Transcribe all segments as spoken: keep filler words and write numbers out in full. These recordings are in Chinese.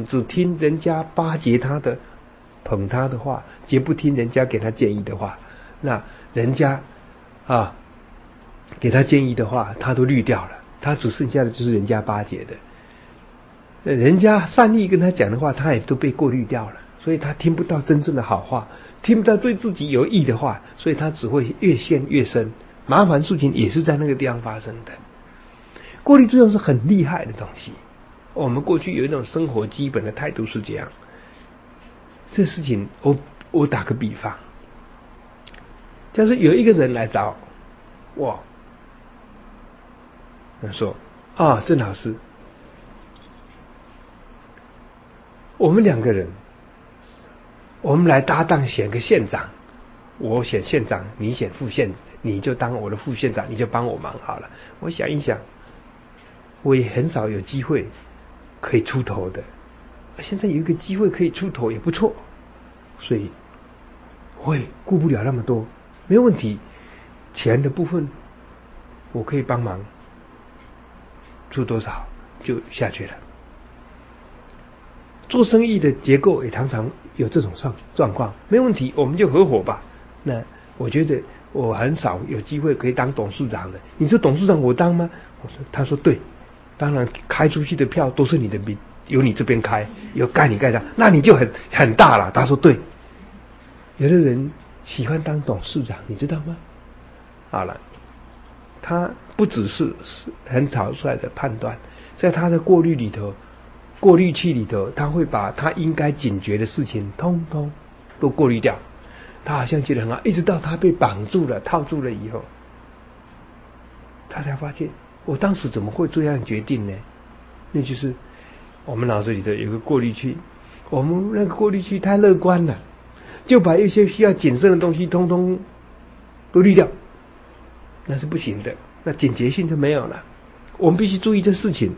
只听人家巴结他的、捧他的话，绝不听人家给他建议的话，那人家啊给他建议的话，他都滤掉了，他只剩下的就是人家巴结的，人家善意跟他讲的话，他也都被过滤掉了，所以他听不到真正的好话，听不到对自己有益的话，所以他只会越陷越深。麻烦事情也是在那个地方发生的。过滤作用是很厉害的东西。我们过去有一种生活基本的态度是这样。这事情，我我打个比方，就是有一个人来找我，他说：“啊，郑老师，我们两个人，我们来搭档选个县长，我选县长，你选副县，你就当我的副县长，你就帮我忙好了。”我想一想，我也很少有机会可以出头的，现在有一个机会可以出头也不错，所以我也顾不了那么多，没有问题。钱的部分我可以帮忙，出多少就下去了。做生意的结构也常常有这种状状况，没问题，我们就合伙吧。那我觉得我很少有机会可以当董事长的，你说董事长我当吗？我说，他说对，当然开出去的票都是你的名，由你这边开，有盖你盖上，那你就很很大了。他说对，有的人喜欢当董事长，你知道吗？好了，他不只是很草率的判断，在他的过滤里头，过滤器里头，他会把他应该警觉的事情通通都过滤掉。他好像觉得很好，一直到他被绑住了、套住了以后，他才发现我当时怎么会这样决定呢？那就是我们脑子里头有个过滤器，我们那个过滤器太乐观了，就把一些需要谨慎的东西通通都滤掉，那是不行的，那警觉性就没有了。我们必须注意这事情。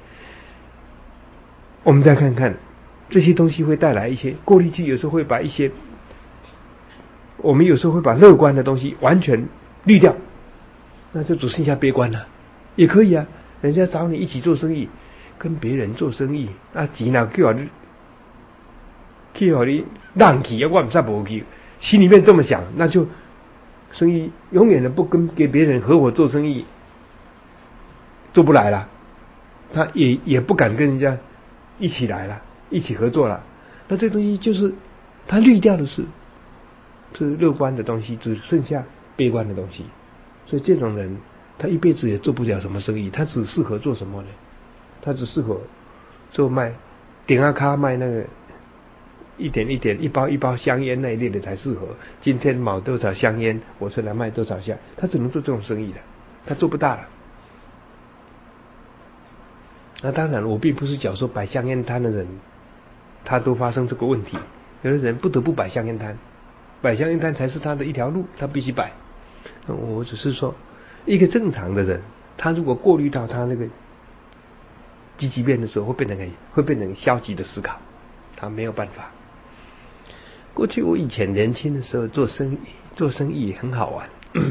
我们再看看这些东西会带来一些过滤器，有时候会把一些我们有时候会把乐观的东西完全滤掉，那就只剩下悲观了。也可以啊，人家找你一起做生意，跟别人做生意，那钱哪叫你叫你让去，我不知不去，心里面这么想，那就生意永远的不跟给别人合伙做生意，做不来了，他也也不敢跟人家一起来了，一起合作了。那这东西就是他滤掉的是是乐观的东西，只剩下悲观的东西。所以这种人他一辈子也做不了什么生意，他只适合做什么呢？他只适合做卖点啊咖卖那个一点一点一包一包香烟那一类的才适合。今天买多少香烟，我是来卖多少香，他只能做这种生意的，他做不大了。那当然我并不是讲说摆香烟摊的人他都发生这个问题，有的人不得不摆香烟摊，摆香烟摊才是他的一条路，他必须摆。我只是说一个正常的人，他如果过滤到他那个积极面的时候，会变成会变成消极的思考，他没有办法。过去我以前年轻的时候做生意，做生意很好玩。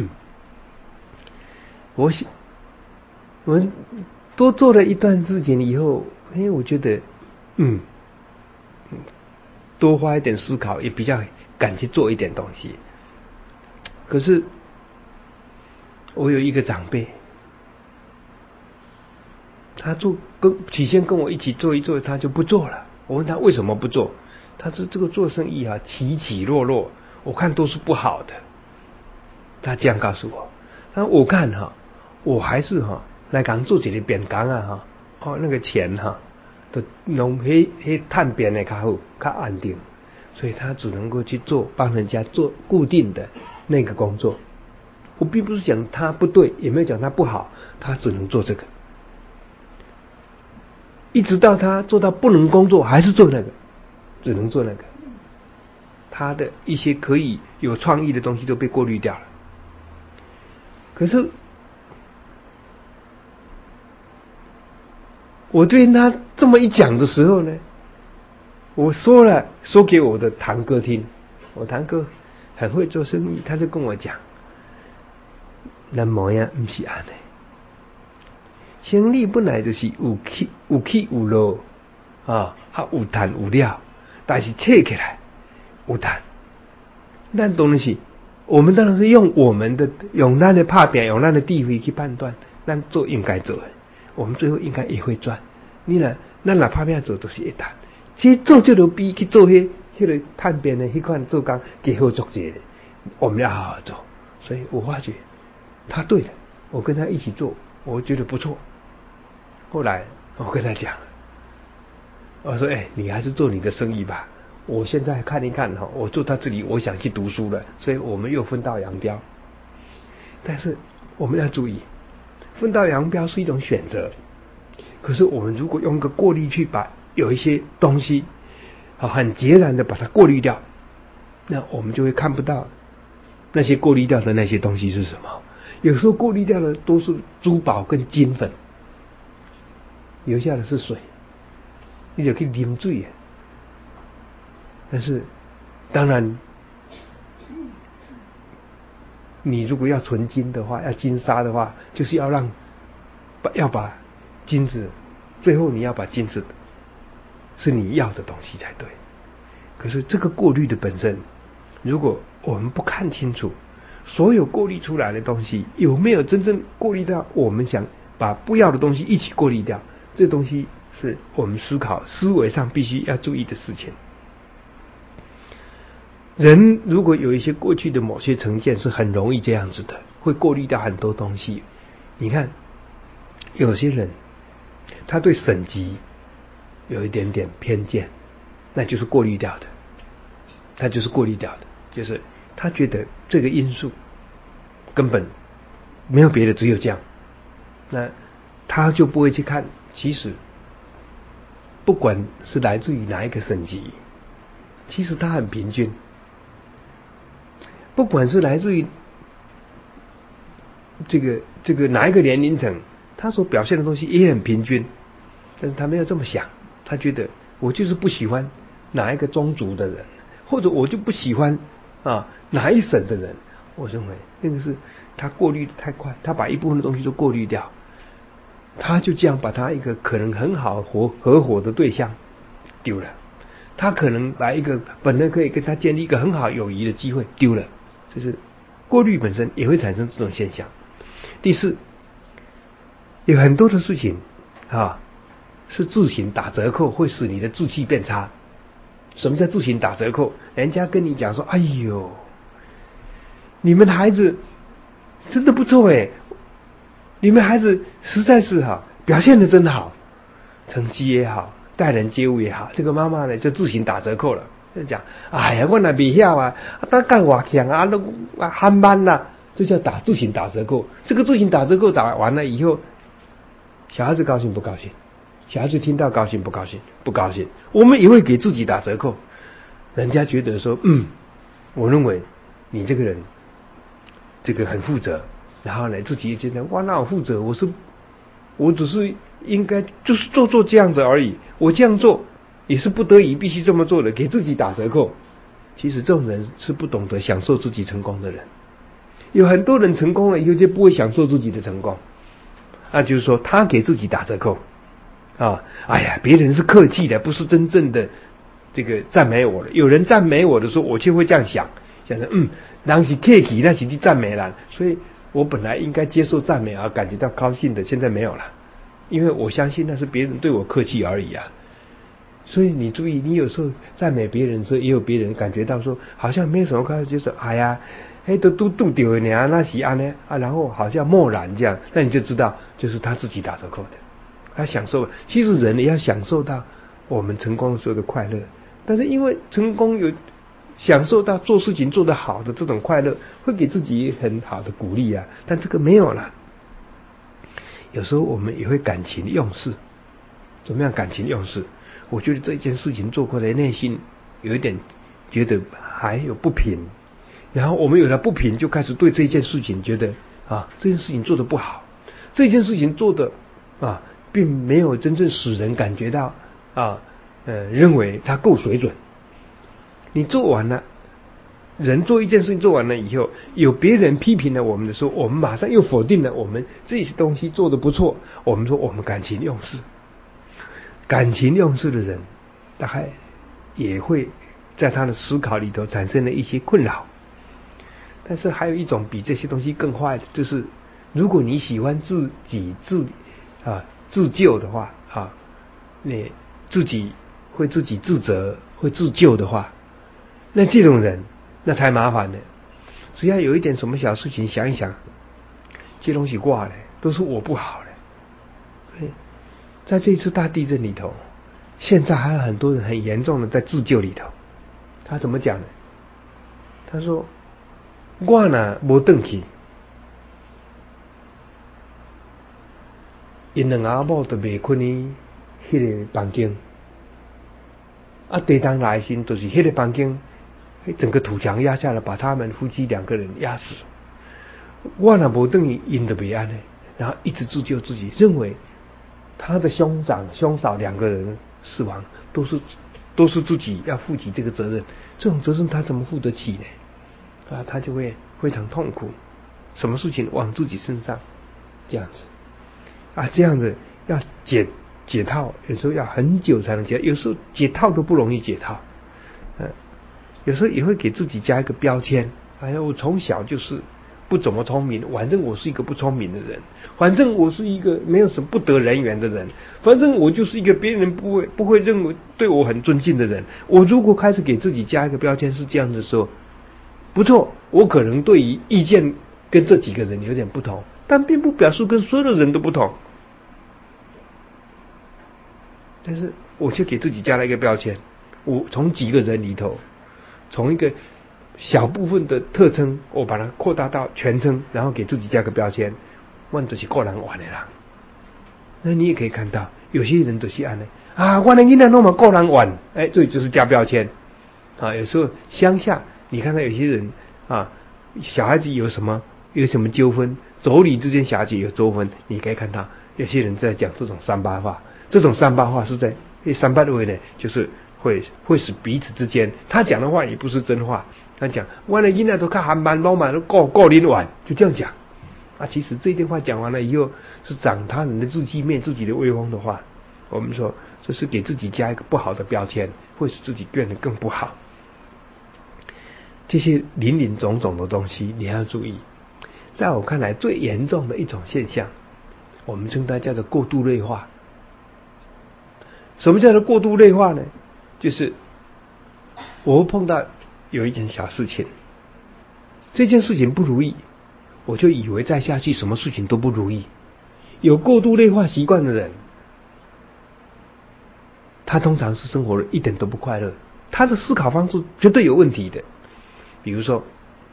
我我多做了一段事情以后，哎，我觉得，嗯，多花一点思考，也比较敢去做一点东西。可是，我有一个长辈，他做跟起先跟我一起做一做，他就不做了。我问他为什么不做，他说这个做生意啊，起起落落，我看都是不好的。他这样告诉我，他我看哈，我还是哈来讲做这个扁工啊哈，哦那个钱哈，都弄黑黑探扁的较好，较安定，所以他只能够去做帮人家做固定的那个工作。我并不是讲他不对，也没有讲他不好，他只能做这个。一直到他做到不能工作，还是做那个，只能做那个。他的一些可以有创意的东西都被过滤掉了。可是我对他这么一讲的时候呢，我说了，说给我的堂哥听，我堂哥很会做生意，他就跟我讲，咱模样不是这样，生意本来就是有起有起有落， 啊，啊有谈有料，但是切起来有谈。但当然是，我们当然是用我们的用咱的拍拼，用咱的智慧去判断，咱做应该做的，我们最后应该也会赚。你若咱若拍拼做，都是会谈。其实做这个比去做迄、迄个探边的迄款做工更好做些的，我们要好好做。所以我发觉他对了，我跟他一起做，我觉得不错。后来我跟他讲，我说：“哎、欸，你还是做你的生意吧。我现在看一看哈，我做到这里，我想去读书了，所以我们又分道扬镳。但是我们要注意，分道扬镳是一种选择。可是我们如果用个过滤去把有一些东西啊很截然的把它过滤掉，那我们就会看不到那些过滤掉的那些东西是什么。有时候过滤掉的都是珠宝跟金粉，留下的是水，你就可以啉水。但是当然你如果要纯金的话，要金沙的话，就是要让要把金子，最后你要把金子是你要的东西才对。可是这个过滤的本身，如果我们不看清楚所有过滤出来的东西有没有真正过滤到我们想把不要的东西一起过滤掉，这东西是我们思考思维上必须要注意的事情。人如果有一些过去的某些成见，是很容易这样子的，会过滤掉很多东西。你看有些人他对省级有一点点偏见，那就是过滤掉的，他就是过滤掉的，就是他觉得这个因素根本没有别的，只有这样，那他就不会去看，其实不管是来自于哪一个省级，其实它很平均，不管是来自于这个这个哪一个年龄层，他所表现的东西也很平均，但是他没有这么想，他觉得我就是不喜欢哪一个宗族的人，或者我就不喜欢啊哪一省的人。我认为那个是他过滤的太快，他把一部分的东西都过滤掉，他就这样把他一个可能很好合合伙的对象丢了，他可能把一个本来可以跟他建立一个很好友谊的机会丢了，就是过滤本身也会产生这种现象。第四，有很多的事情啊是自行打折扣，会使你的志气变差。什么叫自行打折扣？人家跟你讲说，哎呦，你们的孩子真的不错诶，你们孩子实在是哈表现得真好，成绩也好，待人接物也好，这个妈妈呢就自行打折扣了，就讲，哎呀，我那未晓啊，他干活强啊，都啊憨慢啦，这叫打自行打折扣。这个自行打折扣打完了以后，小孩子高兴不高兴？小孩子听到高兴不高兴？不高兴。我们也会给自己打折扣，人家觉得说，嗯，我认为你这个人这个很负责，然后呢自己也觉得哇，那我负责，我是我只是应该就是做做这样子而已，我这样做也是不得已必须这么做的，给自己打折扣。其实这种人是不懂得享受自己成功的人。有很多人成功了以后就不会享受自己的成功，那就是说他给自己打折扣啊，哎呀，别人是客气的，不是真正的这个赞美我的。有人赞美我的时候，我却会这样想，想着嗯，人是客气，那是你赞美人，所以我本来应该接受赞美而感觉到高兴的，现在没有了，因为我相信那是别人对我客气而已啊。所以你注意，你有时候赞美别人的时候，也有别人感觉到说好像没有什么关系，就是哎呀，嘿都都都丢你啊，那是安呢啊，然后好像漠然这样，那你就知道就是他自己打折扣的，他享受。其实人也要享受到我们成功的时候的快乐，但是因为成功有享受到做事情做得好的这种快乐，会给自己很好的鼓励啊，但这个没有了。有时候我们也会感情用事，怎么样感情用事？我觉得这件事情做过来，内心有一点觉得还有不平，然后我们有了不平，就开始对这件事情觉得啊，这件事情做得不好，这件事情做的啊，并没有真正使人感觉到啊，呃，认为它够水准。你做完了，人做一件事情做完了以后，有别人批评了我们的时候，我们马上又否定了我们这些东西做得不错，我们说我们感情用事。 感情用事的人，大概也会在他的思考里头产生了一些困扰。但是还有一种比这些东西更坏的，就是如果你喜欢自己自啊自救的话啊，你自己会自己自责会自救的话，那这种人那才麻烦呢。只要有一点什么小事情想一想，这东西挂了，都是我不好了。在这次大地震里头，现在还有很多人很严重的在自救里头。他怎么讲呢？他说我呢没回去，因两阿某都没困呢那个房间，啊地震来时就是那个房间整个土墙压下来，把他们夫妻两个人压死。我呢没回去，因就没安呢，然后一直自救自己，认为他的兄长兄嫂两个人死亡都是都是自己要负起这个责任，这种责任他怎么负得起呢？啊，他就会非常痛苦，什么事情往自己身上这样子啊，这样子要解解套，有时候要很久才能解，有时候解套都不容易解套。嗯、啊，有时候也会给自己加一个标签，哎呀，我从小就是不怎么聪明，反正我是一个不聪明的人，反正我是一个没有什么不得人缘的人，反正我就是一个别人不会不会认为对我很尊敬的人。我如果开始给自己加一个标签是这样的时候，不错，我可能对于意见跟这几个人有点不同，但并不表示跟所有的人都不同。但是我却给自己加了一个标签，我从几个人里头，从一个小部分的特征，我把它扩大到全称，然后给自己加个标签，我就是个人玩的啦。那你也可以看到，有些人就是这样的啊，我的囡仔那么个人玩，哎，这就是加标签啊。有时候乡下，你看到有些人啊，小孩子有什么有什么纠纷，妯娌之间小孩子有纠纷，你可以看到有些人在讲这种三八话，这种三八话是在三八位呢，就是会会使彼此之间，他讲的话也不是真话。他讲我的囡仔都看韩版老满都够够恁晚，就这样讲啊。其实这句话讲完了以后，是长他人的自己面、自己的威风的话。我们说这是给自己加一个不好的标签，会使自己变得更不好。这些林林总总的东西你要注意。在我看来，最严重的一种现象，我们称它叫做过度内化。什么叫做过度内化呢？就是我会碰到有一件小事情，这件事情不如意，我就以为再下去什么事情都不如意。有过度内化习惯的人，他通常是生活的一点都不快乐，他的思考方式绝对有问题的。比如说，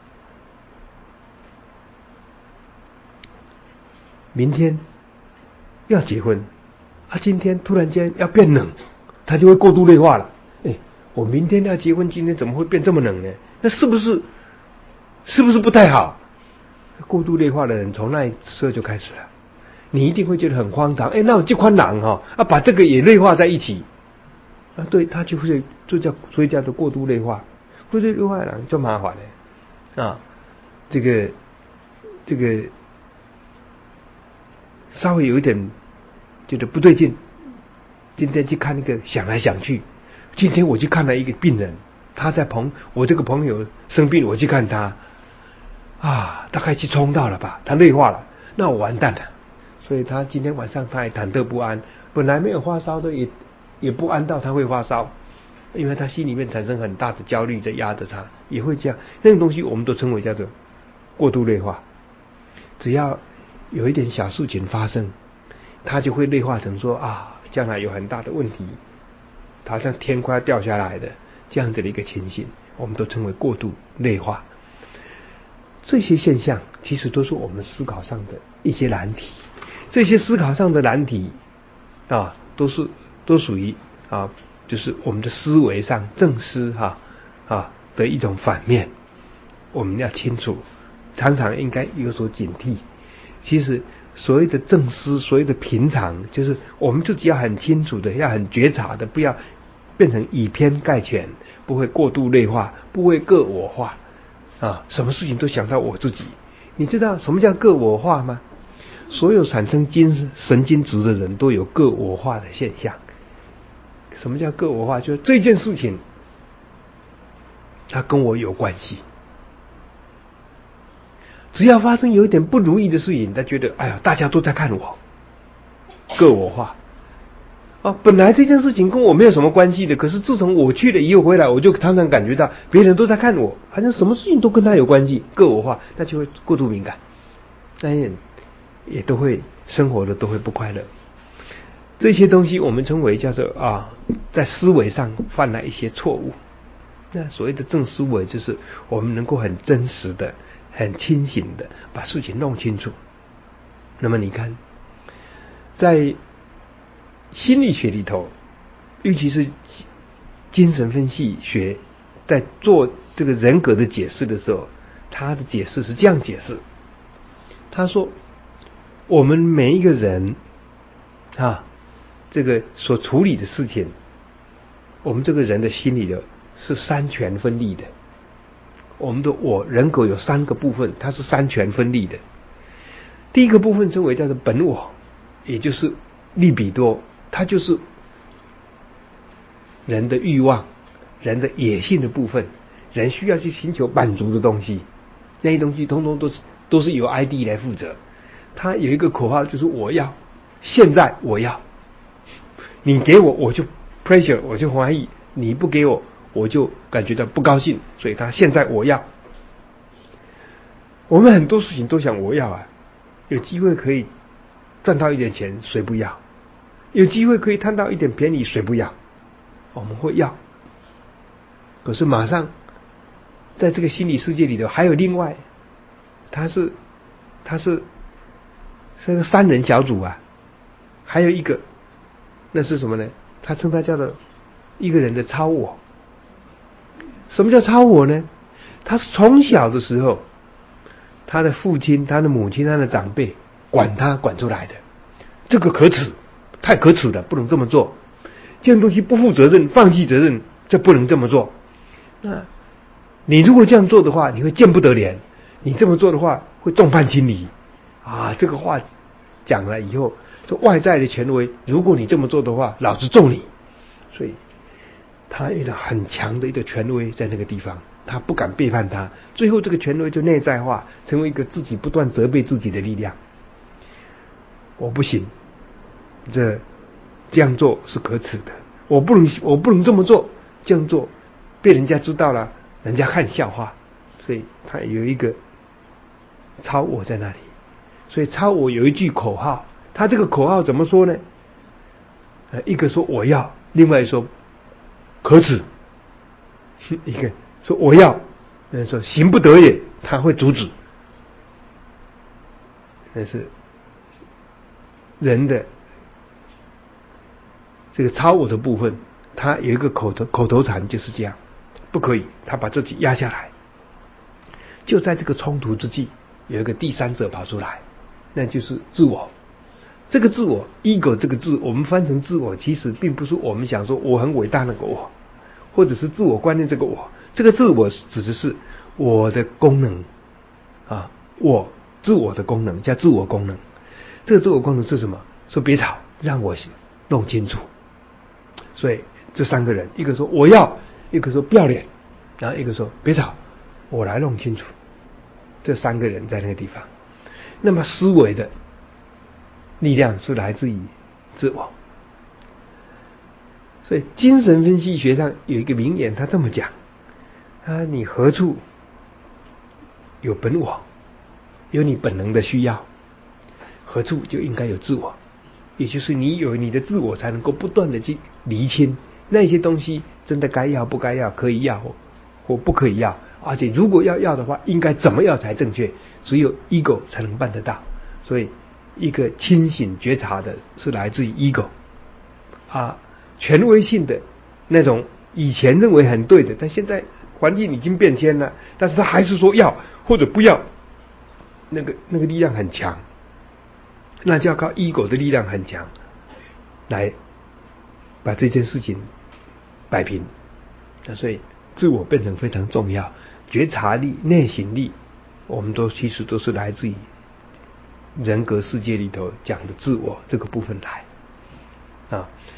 明天要结婚，他、啊、今天突然间要变冷，他就会过度内化了。哎，我明天要结婚，今天怎么会变这么冷呢？那是不是是不是不太好？过度内化的人从那一刻就开始了，你一定会觉得很荒唐。哎，那我这款人哈啊，把这个也内化在一起，啊，对他就会就叫所以叫做过度内化。过度内化的人就麻烦了啊，这个这个稍微有一点觉得不对劲，今天去看那个想来想去，今天我去看了一个病人，他在朋我这个朋友生病，我去看他啊，大概去冲到了吧，他内化了，那我完蛋了。所以他今天晚上他也忐忑不安，本来没有发烧的也也不安到他会发烧，因为他心里面产生很大的焦虑在压着他，也会这样。那种东西我们都称为叫做过度内化。只要有一点小事情发生，他就会内化成说啊，将来有很大的问题，好像天快要掉下来的这样子的一个情形，我们都称为过度内化。这些现象其实都是我们思考上的一些难题，这些思考上的难题啊，都是都属于啊，就是我们的思维上正思哈 啊, 啊的一种反面，我们要清楚，常常应该有所警惕。其实所谓的正思，所谓的平常，就是我们自己要很清楚的，要很觉察的，不要变成以偏概全，不会过度内化，不会个我化啊，什么事情都想到我自己。你知道什么叫个我化吗？所有产生精神经质的人都有个我化的现象。 什么叫个我化？就是这件事情，它跟我有关系。只要发生有一点不如意的事情，他觉得哎呀，大家都在看我，个我化。啊，本来这件事情跟我没有什么关系的，可是自从我去了以后回来，我就常常感觉到别人都在看我，好像什么事情都跟他有关系，个我化，那就会过度敏感，那也也都会生活的都会不快乐。这些东西我们称为叫做啊，在思维上犯了一些错误。那所谓的正思维，就是我们能够很真实的、很清醒的把事情弄清楚。那么你看，在心理学里头，尤其是精神分析学，在做这个人格的解释的时候，他的解释是这样解释：他说，我们每一个人啊，这个所处理的事情，我们这个人的心理的是三权分立的。我们的我人格有三个部分，它是三权分立的。第一个部分称为叫做本我，也就是利比多，它就是人的欲望、人的野性的部分，人需要去寻求满足的东西，那些东西通通都是都是由 I D 来负责。它有一个口号，就是我要，现在我要，你给我我就 pressure， 我就怀疑，你不给我我就感觉到不高兴，所以他现在我要。我们很多事情都想我要啊，有机会可以赚到一点钱，谁不要？有机会可以贪到一点便宜，谁不要？我们会要。可是马上在这个心理世界里头还有另外，他是他是是个三人小组啊，还有一个那是什么呢？他称他叫做一个人的超我。什么叫超我呢？他是从小的时候，他的父亲、他的母亲、他的长辈管他管出来的，这个可耻，太可耻了，不能这么做。这样东西不负责任，放弃责任，这不能这么做。那你如果这样做的话，你会见不得怜；你这么做的话，会众叛亲离啊！这个话讲了以后，这外在的权威，如果你这么做的话，老子揍你。所以他有着很强的一个权威在那个地方，他不敢背叛他。最后这个权威就内在化，成为一个自己不断责备自己的力量。我不行，这这样做是可耻的，我不能我不能这么做，这样做被人家知道了，人家看笑话。所以他有一个超我在那里。所以超我有一句口号，他这个口号怎么说呢？呃，一个说我要，另外说可耻，一个说我要，那说行不得也，他会阻止。那是人的这个超我的部分，他有一个口头口头禅就是这样，不可以，他把自己压下来。就在这个冲突之际，有一个第三者跑出来，那就是自我。这个自我 ego 这个字，我们翻成自我，其实并不是我们想说我很伟大那个我，或者是自我观念这个我。这个自我指的是我的功能啊，我自我的功能叫自我功能。这个自我功能是什么？说别吵，让我弄清楚。所以这三个人，一个说我要，一个说不要脸，然后一个说别吵，我来弄清楚。这三个人在那个地方。那么思维的力量是来自于自我。所以精神分析学上有一个名言，他这么讲啊，你何处有本我，有你本能的需要，何处就应该有自我。也就是你有你的自我，才能够不断的去厘清那些东西真的该要不该要，可以要或不可以要，而且如果要要的话，应该怎么要才正确，只有 ego 才能办得到。所以一个清醒觉察的是来自于 ego 啊，权威性的那种以前认为很对的，但现在环境已经变迁了，但是他还是说要或者不要，那个那个力量很强，那就要靠 ego 的力量很强来把这件事情摆平。那所以自我变成非常重要，觉察力、内省力，我们都其实都是来自于人格世界里头讲的自我这个部分来啊。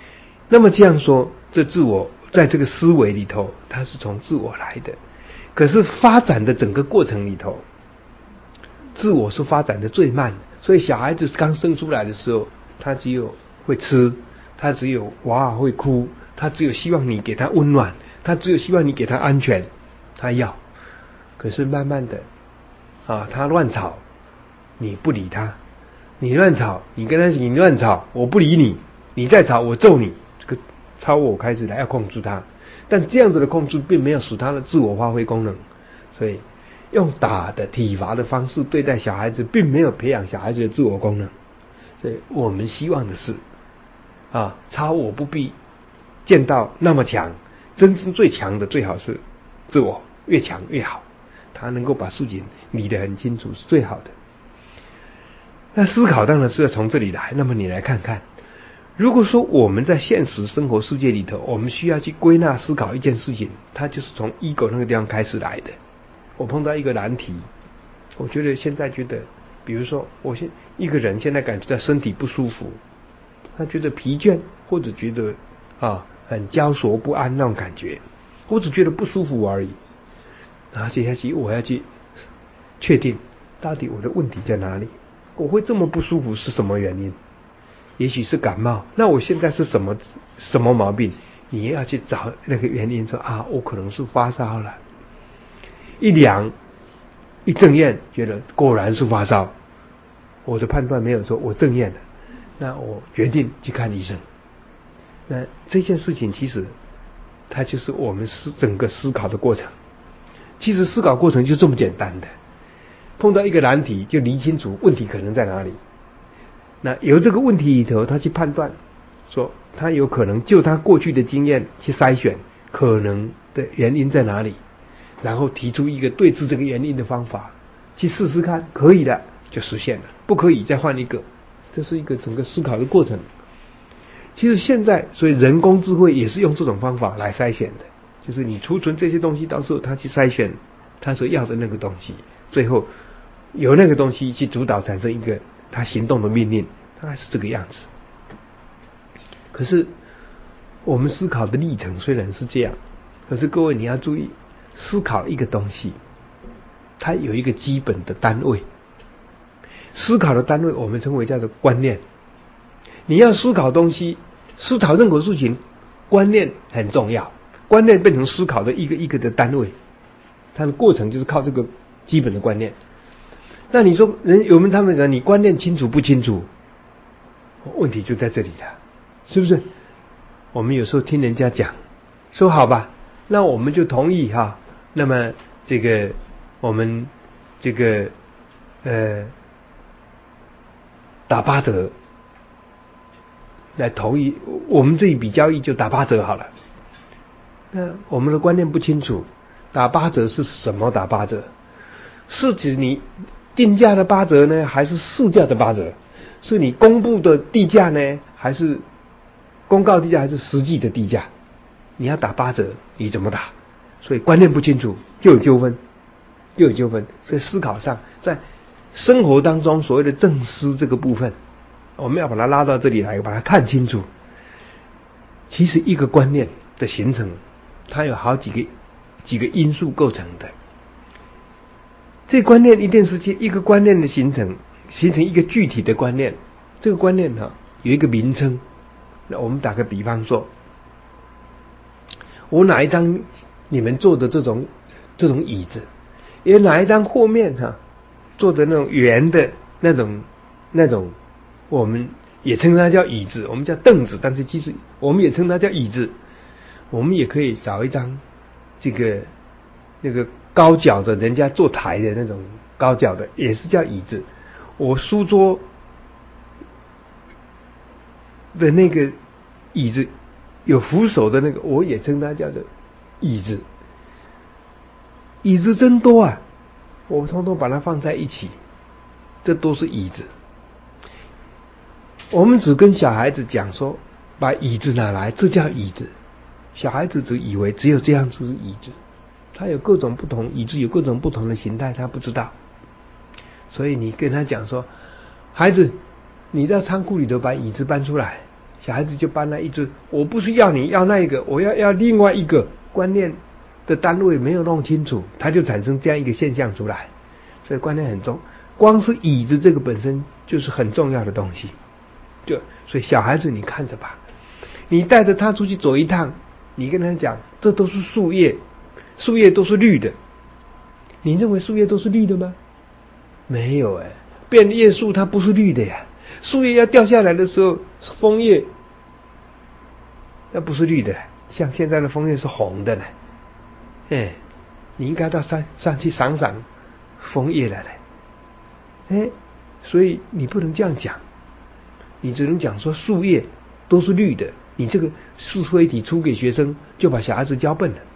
那么这样说，这自我在这个思维里头，它是从自我来的。可是发展的整个过程里头，自我是发展的最慢的。所以小孩子刚生出来的时候，他只有会吃，他只有娃娃会哭，他只有希望你给他温暖，他只有希望你给他安全，他要。可是慢慢的啊，他乱吵，你不理他，你乱吵，你跟他你乱吵，我不理你，你再吵我揍你，这个超我开始来要控制他。但这样子的控制并没有使他的自我发挥功能，所以用打的体罚的方式对待小孩子，并没有培养小孩子的自我功能。所以我们希望的是啊，超我不必见到那么强，真正最强的最好是自我，越强越好，他能够把事情理得很清楚是最好的。那思考当然是要从这里来。那么你来看看，如果说我们在现实生活世界里头，我们需要去归纳思考一件事情，它就是从 ego 那个地方开始来的。我碰到一个难题，我觉得现在觉得，比如说我现一个人现在感觉到身体不舒服，他觉得疲倦，或者觉得啊很焦灼不安那种感觉，我只觉得不舒服而已。然后接下去我要去确定到底我的问题在哪里，我会这么不舒服是什么原因？也许是感冒，那我现在是什么什么毛病？你也要去找那个原因，说啊，我可能是发烧了。一量一正验，觉得果然是发烧，我的判断没有错，我正验了，那我决定去看医生。那这件事情其实它就是我们思整个思考的过程。其实思考过程就这么简单的，碰到一个难题就理清楚问题可能在哪里。那由这个问题里头，他去判断，说他有可能就他过去的经验去筛选可能的原因在哪里，然后提出一个对治这个原因的方法，去试试看，可以的就实现了，不可以再换一个。这是一个整个思考的过程。其实现在，所以人工智慧也是用这种方法来筛选的，就是你储存这些东西，到时候他去筛选他所要的那个东西，最后由那个东西去主导产生一个他行动的命令，大概是这个样子。可是我们思考的历程虽然是这样，可是各位你要注意，思考一个东西，它有一个基本的单位。思考的单位我们称为叫做观念。你要思考东西，思考任何事情，观念很重要。观念变成思考的一个一个的单位，它的过程就是靠这个基本的观念。那你说人我们他们讲你观念清楚不清楚，问题就在这里了，是不是？我们有时候听人家讲说好吧，那我们就同意哈，那么这个我们这个呃打八折来同意，我们这一笔交易就打八折好了。那我们的观念不清楚，打八折是什么？打八折是指你定价的八折呢，还是市价的八折？是你公布的地价呢，还是公告地价，还是实际的地价？你要打八折，你怎么打？所以观念不清楚，就有纠纷，就有纠纷。所以思考上，在生活当中所谓的正思这个部分，我们要把它拉到这里来，把它看清楚。其实一个观念的形成，它有好几个几个因素构成的。这个观念一定是一个观念的形成，形成一个具体的观念。这个观念哈、啊、有一个名称。那我们打个比方说，我哪一张你们坐的这种这种椅子，有哪一张后面哈、啊、坐的那种圆的那种那种，我们也称它叫椅子，我们叫凳子，但是其实我们也称它叫椅子。我们也可以找一张这个那个高脚的，人家坐台的那种高脚的，也是叫椅子。我书桌的那个椅子有扶手的那个，我也称它叫做椅子。椅子真多啊，我通通把它放在一起，这都是椅子。我们只跟小孩子讲说，把椅子拿来，这叫椅子。小孩子只以为只有这样子是椅子，他有各种不同，椅子有各种不同的形态，他不知道。所以你跟他讲说，孩子，你在仓库里头把椅子搬出来， 小孩子就搬来一只，我不是要你要那一个，我要要另外一个，观念的单位没有弄清楚，他就产生这样一个现象出来。所以观念很重，光是椅子这个本身就是很重要的东西。就所以小孩子你看着吧，你带着他出去走一趟，你跟他讲这都是树叶，树叶都是绿的，你认为树叶都是绿的吗？没有哎，变叶树它不是绿的呀，树叶要掉下来的时候，枫叶那不是绿的，像现在的枫叶是红的呢。哎，你应该到山上去赏赏枫叶来了。哎，所以你不能这样讲，你只能讲说树叶都是绿的，你这个是非题出给学生，就把小孩子教笨了。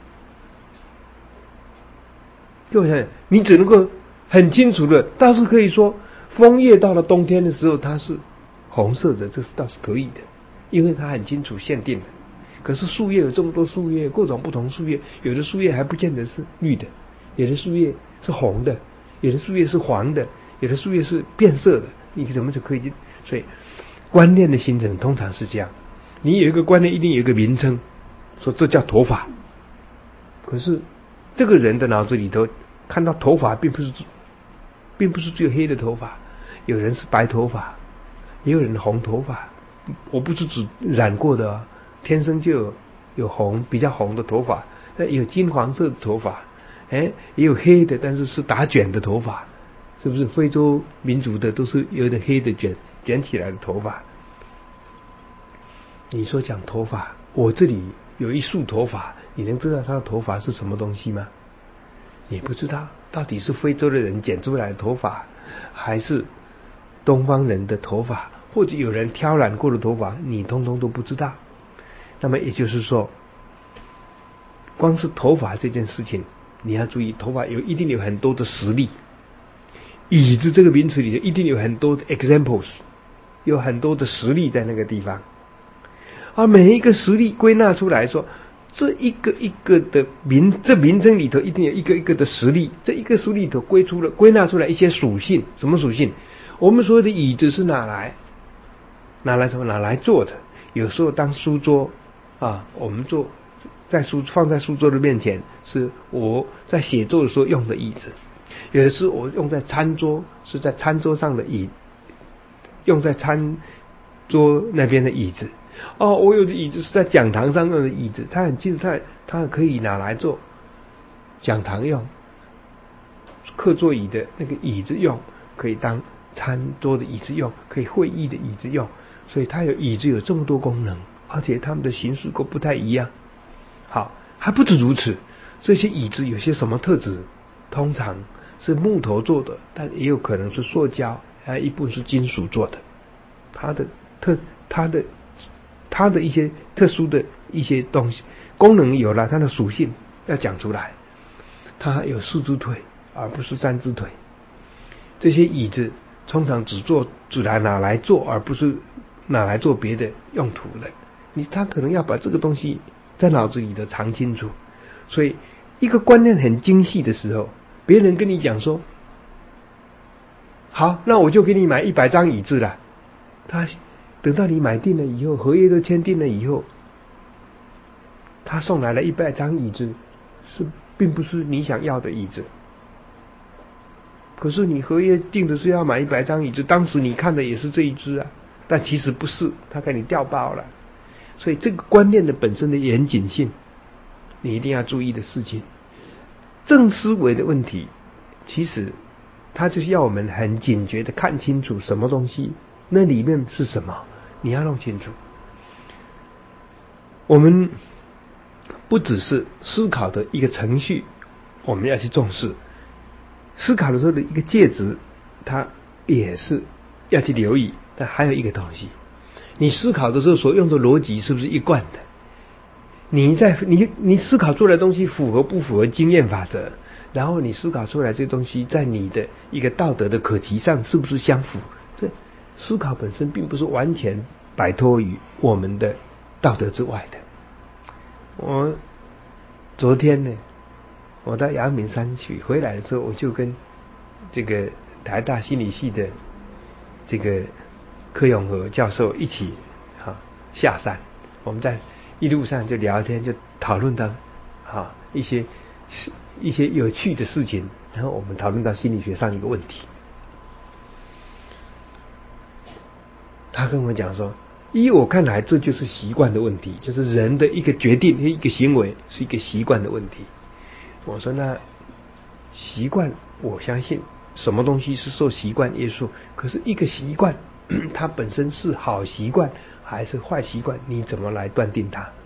对不对？你只能够很清楚的，倒是可以说枫叶到了冬天的时候它是红色的，这是倒是可以的，因为它很清楚限定的。可是树叶有这么多树叶，各种不同树叶，有的树叶还不见得是绿的，有的树叶是红的，有的树叶是黄的，有的树叶是变色的，你怎么就可以？所以观念的形成通常是这样，你有一个观念一定有一个名称，说这叫头发。可是这个人的脑子里头看到头发并不是并不是只有黑的头发，有人是白头发，也有人红头发，我不是指染过的、啊、天生就有有红比较红的头发，有金黄色的头发，哎，也有黑的，但是是打卷的头发，是不是？非洲民族的都是有点黑的卷卷起来的头发。你说讲头发，我这里有一束头发，你能知道他的头发是什么东西吗？你不知道，到底是非洲的人剪出来的头发，还是东方人的头发，或者有人挑染过的头发，你通通都不知道。那么也就是说，光是头发这件事情，你要注意，头发有一定有很多的实例。椅子这个名词里头一定有很多的 examples， 有很多的实例在那个地方。而每一个实例归纳出来说，这一个一个的名，这名称里头一定有一个一个的实例，这一个实例里头归出了归纳出来一些属性。什么属性？我们所有的椅子是拿来拿来什么？拿来坐的。有时候当书桌啊，我们坐在书放在书桌的面前，是我在写作的时候用的椅子。有的是我用在餐桌，是在餐桌上的椅，用在餐桌那边的椅子。哦，我有的椅子是在讲堂上用的椅子，它很清楚，它它可以拿来做讲堂用，课座椅的那个椅子用，可以当餐桌的椅子用，可以会议的椅子用，所以它有椅子有这么多功能，而且它们的形式都不太一样。好，还不止如此，这些椅子有些什么特质？通常是木头做的，但也有可能是塑胶，还有一部分是金属做的。它的特它的它的一些特殊的一些东西功能有了，它的属性要讲出来。它有四只腿而不是三只腿，这些椅子通常只做只来拿来做，而不是拿来做别的用途的。你他可能要把这个东西在脑子里头藏清楚。所以一个观念很精细的时候，别人跟你讲说好，那我就给你买一百张椅子了，他等到你买定了以后，合约都签订了以后，他送来了一百张椅子，是并不是你想要的椅子。可是你合约定的是要买一百张椅子，当时你看的也是这一只啊，但其实不是，他给你调包了。所以这个观念的本身的严谨性，你一定要注意的事情。正思维的问题，其实它就是要我们很警觉的看清楚什么东西，那里面是什么，你要弄清楚。我们不只是思考的一个程序，我们要去重视思考的时候的一个介质，它也是要去留意。但还有一个东西，你思考的时候所用的逻辑是不是一贯的？你在你你思考出来的东西符合不符合经验法则？然后你思考出来这东西在你的一个道德的可及上是不是相符？这思考本身并不是完全摆脱于我们的道德之外的。我昨天呢，我到阳明山去回来的时候，我就跟这个台大心理系的这个柯永和教授一起啊下山，我们在一路上就聊天，就讨论到啊一些一些有趣的事情，然后我们讨论到心理学上一个问题。他跟我讲说，依我看来，这就是习惯的问题，就是人的一个决定、一个行为是一个习惯的问题。我说那习惯，我相信什么东西是受习惯约束，可是一个习惯它本身是好习惯还是坏习惯，你怎么来断定它？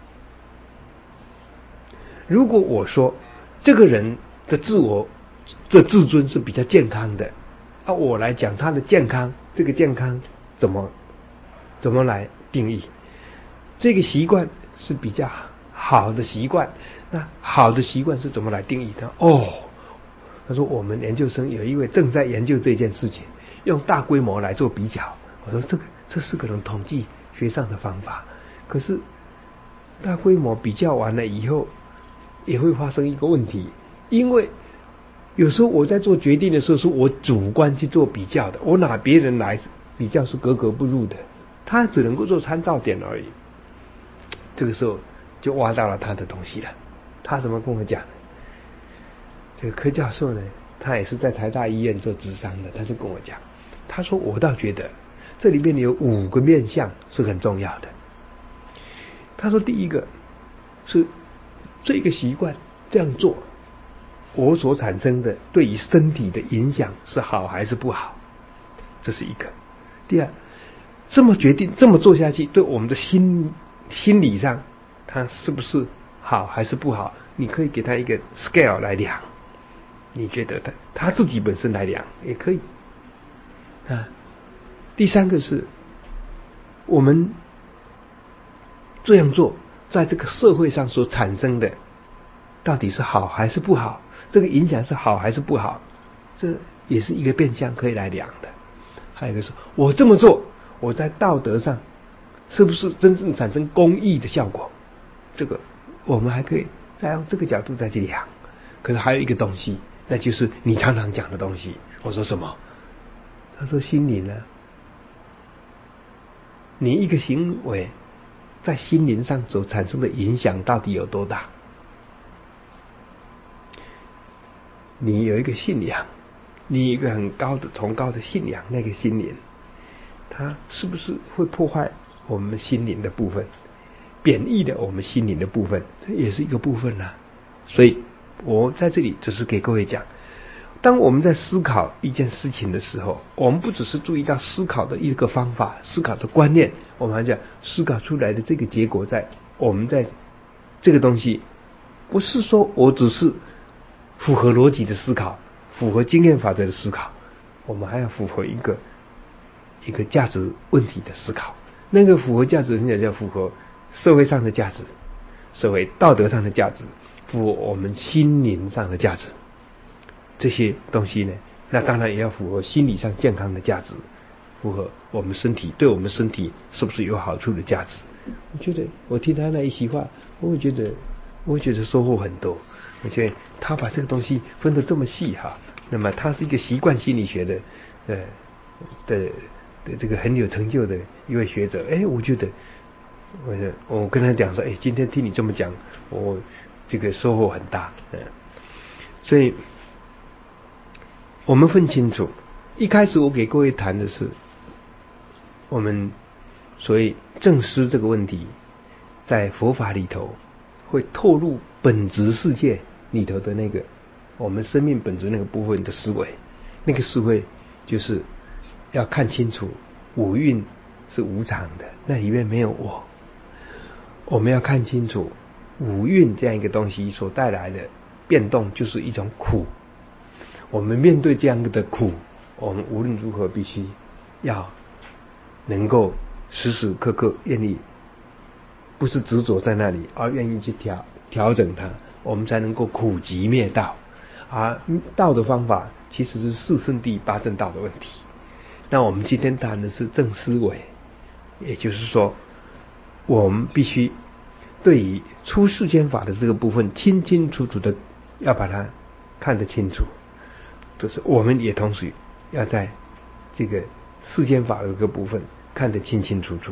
如果我说这个人的自我这自尊是比较健康的，啊，我来讲他的健康，这个健康怎么怎么来定义？这个习惯是比较好的习惯，那好的习惯是怎么来定义它？哦，他说我们研究生有一位正在研究这件事情，用大规模来做比较。我说这个这是可能统计学上的方法，可是大规模比较完了以后，也会发生一个问题，因为有时候我在做决定的时候，是我主观去做比较的，我拿别人来比较是格格不入的，他只能够做参照点而已。这个时候就挖到了他的东西了。他怎么跟我讲？这个柯教授呢，他也是在台大医院做諮商的，他就跟我讲，他说我倒觉得这里面有五个面向是很重要的。他说第一个是这个习惯这样做，我所产生的对于身体的影响是好还是不好，这是一个。第二，这么决定这么做下去，对我们的心心理上，它是不是好还是不好？你可以给他一个 scale 来量，你觉得他他自己本身来量也可以啊。第三个是我们这样做在这个社会上所产生的到底是好还是不好，这个影响是好还是不好，这也是一个变相可以来量的。还有一个是我这么做，我在道德上是不是真正产生公益的效果，这个我们还可以再用这个角度再去量。可是还有一个东西，那就是你常常讲的东西。我说什么？他说心灵呢，你一个行为在心灵上所产生的影响到底有多大？你有一个信仰，你有一个很高的崇高的信仰，那个心灵它是不是会破坏我们心灵的部分，贬义的我们心灵的部分，这也是一个部分啊。所以我在这里只是给各位讲，当我们在思考一件事情的时候，我们不只是注意到思考的一个方法，思考的观念，我们还讲思考出来的这个结果，在我们在这个东西不是说我只是符合逻辑的思考，符合经验法则的思考，我们还要符合一个一个价值问题的思考。那个符合价值，人家叫符合社会上的价值，社会道德上的价值，符合我们心灵上的价值。这些东西呢，那当然也要符合心理上健康的价值，符合我们身体对我们身体是不是有好处的价值。我觉得我听他那一席话，我会觉得我会觉得收获很多。我觉得他把这个东西分得这么细哈，那么他是一个习惯心理学的呃的的这个很有成就的一位学者。哎，我觉得我我跟他讲说，哎，今天听你这么讲，我这个收获很大。嗯，所以我们分清楚，一开始我给各位谈的是我们所谓正思这个问题，在佛法里头会透露本质世界里头的那个我们生命本质那个部分的思维，那个思维就是要看清楚五蕴是无常的，那里面没有我。我们要看清楚五蕴这样一个东西所带来的变动就是一种苦，我们面对这样的苦，我们无论如何必须要能够时时刻刻愿意，不是执着在那里，而愿意去调调整它，我们才能够苦集灭道。而道的方法其实是四圣谛八正道的问题。那我们今天谈的是正思维，也就是说我们必须对于出世间法的这个部分清清楚楚的要把它看得清楚，就是我们也同时要在这个世间法的这个部分看得清清楚楚。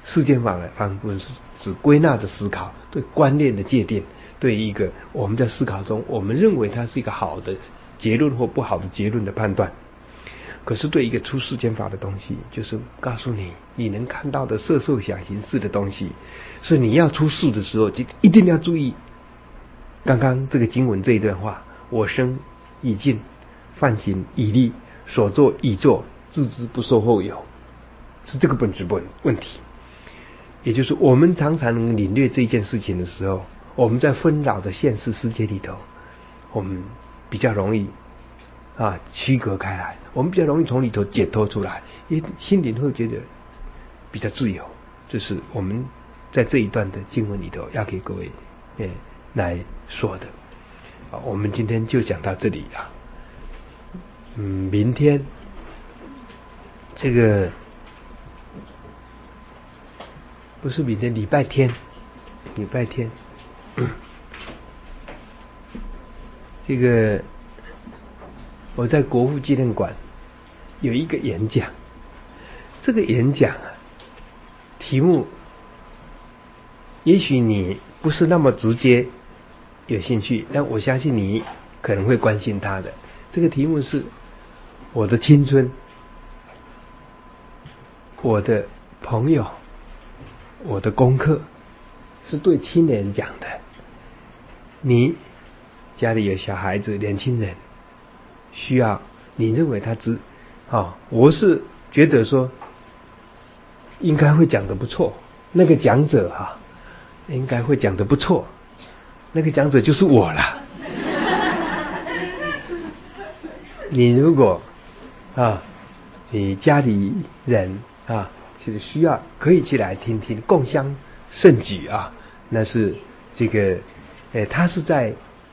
世间法的方法是指归纳的思考，对观念的界定，对一个我们在思考中我们认为它是一个好的结论或不好的结论的判断。可是对一个出世间法的东西，就是告诉你你能看到的色受想行识的东西，是你要出世的时候就一定要注意刚刚这个经文这一段话：我生已尽，犯行已立，所作已作，自知不受后有，是这个本质问问题。也就是我们常常能领略这一件事情的时候，我们在纷扰的现实世界里头，我们比较容易啊区隔开来，我们比较容易从里头解脱出来，因为心里会觉得比较自由。这是我们在这一段的经文里头要给各位诶来说的。啊，我们今天就讲到这里啊。嗯，明天这个不是明天，礼拜天，礼拜天，嗯、这个我在国父纪念馆有一个演讲，这个演讲啊，题目也许你不是那么直接有兴趣，但我相信你可能会关心它的。这个题目是我的青春，我的朋友，我的功课，是对青年讲的。你家里有小孩子、年轻人，需要你认为他知啊，我是觉得说应该会讲得不错，那个讲者哈、啊，应该会讲得不错，那个讲者就是我啦。你如果啊，你家里人啊，其实需要可以去来听听，共襄盛举啊。那是这个，呃，他是在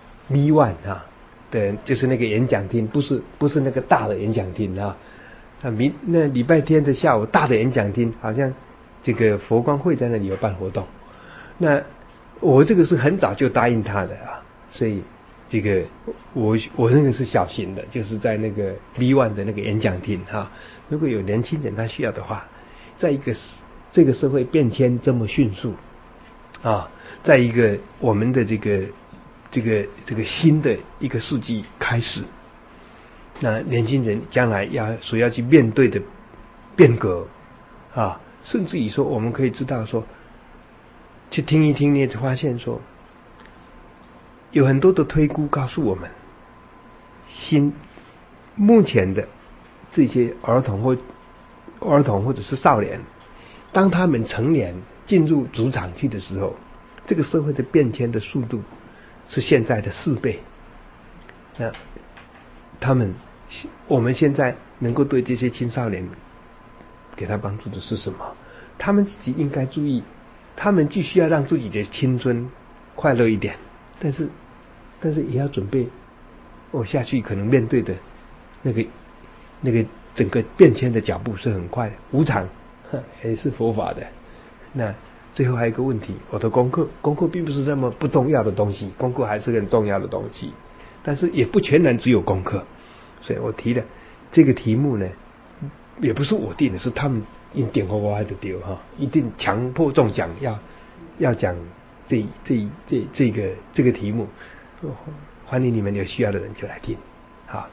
V 一 啊的，就是那个演讲厅，不是不是那个大的演讲厅啊。啊，明那礼拜天的下午，大的演讲厅好像这个佛光会在那里有办活动。那我这个是很早就答应他的啊，所以。这个我我那个是小型的，就是在那个 V 一 的那个演讲厅哈。如果有年轻人他需要的话，在一个这个社会变迁这么迅速啊，在一个我们的这个这个这个新的一个世纪开始，那年轻人将来要所要去面对的变革啊，甚至于说我们可以知道说，去听一听，你也发现说。有很多的推估告诉我们，新目前的这些儿童或儿童或者是少年，当他们成年进入职场去的时候，这个社会的变迁的速度是现在的四倍。那他们，我们现在能够对这些青少年给他帮助的是什么？他们自己应该注意，他们继续要让自己的青春快乐一点，但是。但是也要准备，我下去可能面对的那个那个整个变迁的脚步是很快的，无常也是佛法的。那最后还有一个问题，我的功课，功课并不是那么不重要的东西，功课还是很重要的东西，但是也不全然只有功课。所以我提的这个题目呢，也不是我定的，是他们因点和我还得丢哈，一定强迫中奖要要讲这这这这个这个题目。欢迎你们有需要的人就来听，好。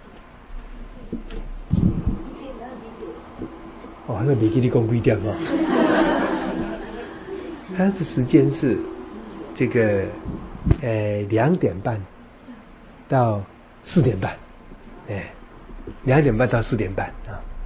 哦，那没给你讲几点哦？它的时间是这个呃两点半到四点半，哎，两点半到四点半啊。